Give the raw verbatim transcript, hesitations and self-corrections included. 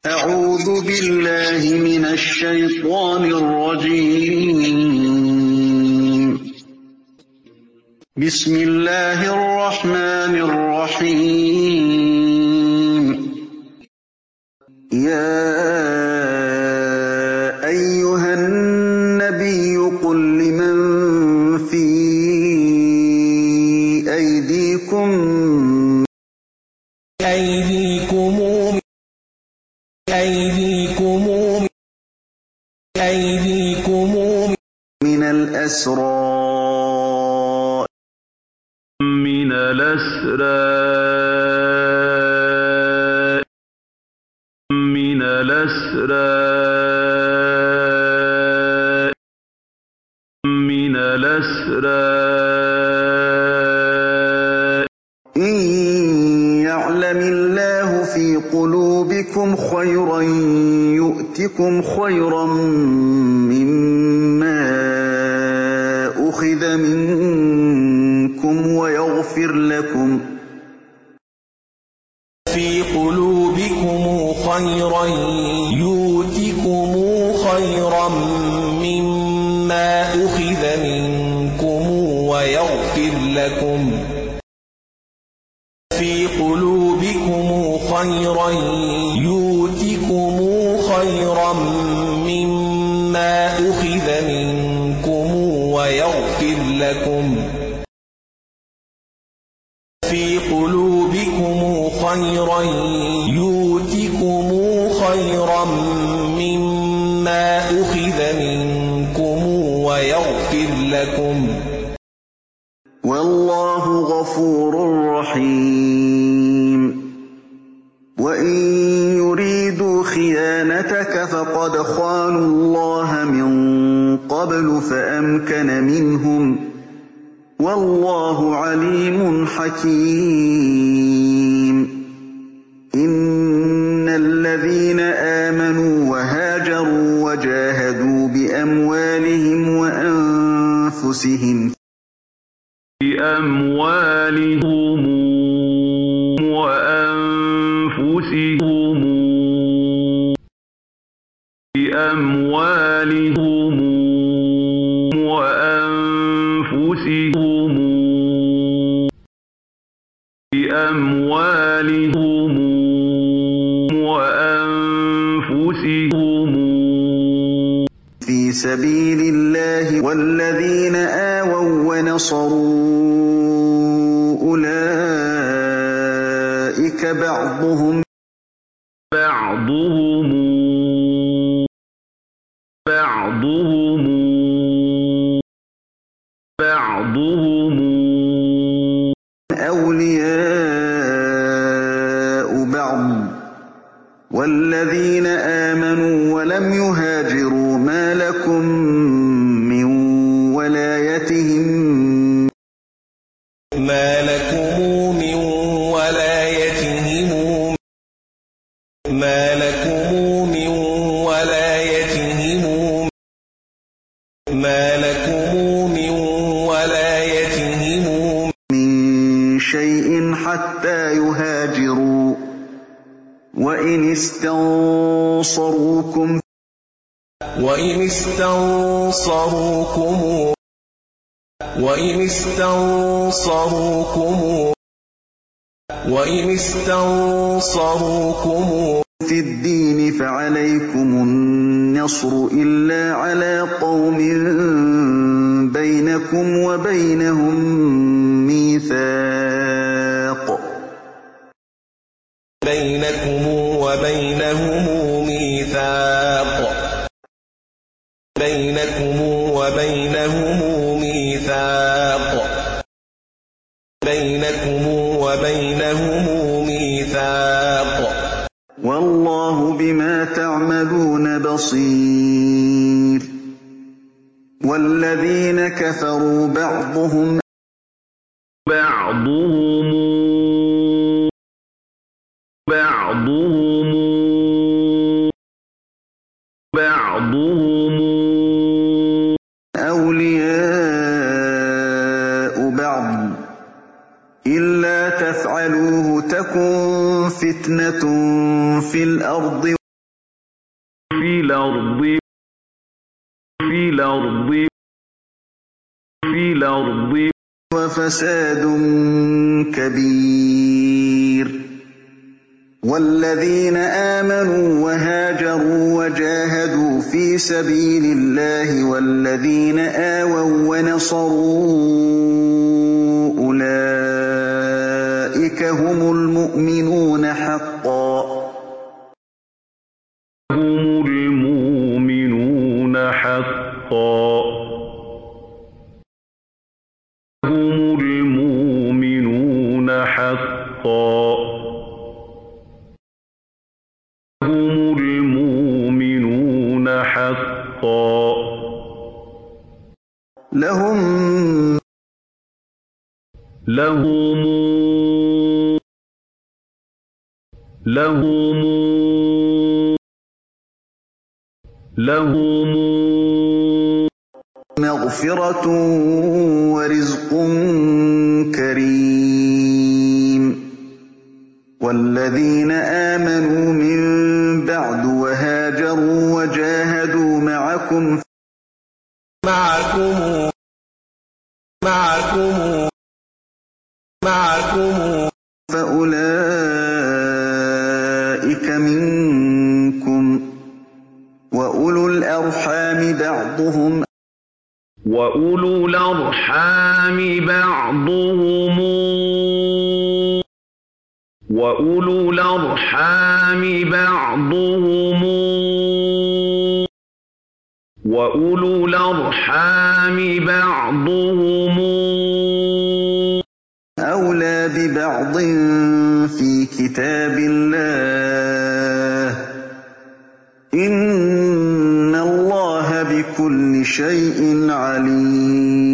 أعوذ بالله من الشيطان الرجيم. بسم الله الرحمن الرحيم. يا أيها النبي قل لمن في أيديكم أيديكم أيديكم أيديكم من الأسرى من الأسرى من الأسرى من الأسرى إن يعلم الله في قلوبكم خيرا يؤتكم خيرا مما أخذ منكم ويغفر لكم في قلوبكم خيرا يؤتكم خيرا مما أخذ منكم ويغفر لكم في قلوبكم خيرا يؤتكم خيرا مما أخذ منكم ويغفر لكم في قلوبكم خيرا يؤتكم خيرا مما أخذ منكم ويغفر لكم والله غفور رحيم. وإن يريدوا خيانتك فقد خانوا الله من قبل فأمكن منهم والله عليم حكيم. إن الذين آمنوا وهاجروا وجاهدوا بأموالهم وأنفسهم بأموالهم وأنفسهم بأموالهم وأنفسهم بأموالهم وأنفسهم في سبيل الله والذين آووا ونصروا أولئك بعضهم بعضهم بعضهم بعضهم أولياء بعض والذين آمنوا ولم يهاجروا ما لكم من ولايتهم ما لكم من ولايتهم ما لكم من ولايتهم ما لكم من ولايتهم من شيء حتى يهاجروا وإن استنصروكم وإن استنصروكم وإن استنصروكم وإن استنصروكم في الدين فعليكم النصر إلا على قوم بينكم وبينهم ميثاق بينكم وبينهم ميثاق بينكم وبينهم ميثاق بينكم وبينهم ميثاق والله بما تعملون بصير. والذين كفروا بعضهم بعضهم بعضهم بعضهم أولياء بعض إلا تفعلوه تكن فتنة في الأرض الأرض في الأرض في الأرض وفساد كبير والذين آمنوا وهاجروا وجاهدوا في سبيل الله والذين آووا ونصروا أولئك هم المؤمنون حقا هم المؤمنون حقا هم المؤمنون حقا هم المؤمنون حقا لهم لهم لهم لهم مغفرة ورزق كريم والذين آمنوا من بعد وهاجروا وجاهدوا معكم معكم معكم معكم فأولئك منكم وأولو الأرحام بعضهم وأولو الأرحام بعضهم وأولو الأرحام بعضهم وأولو الأرحام بعضهم أولى ببعض في كتاب الله إن الله بكل شيء عليم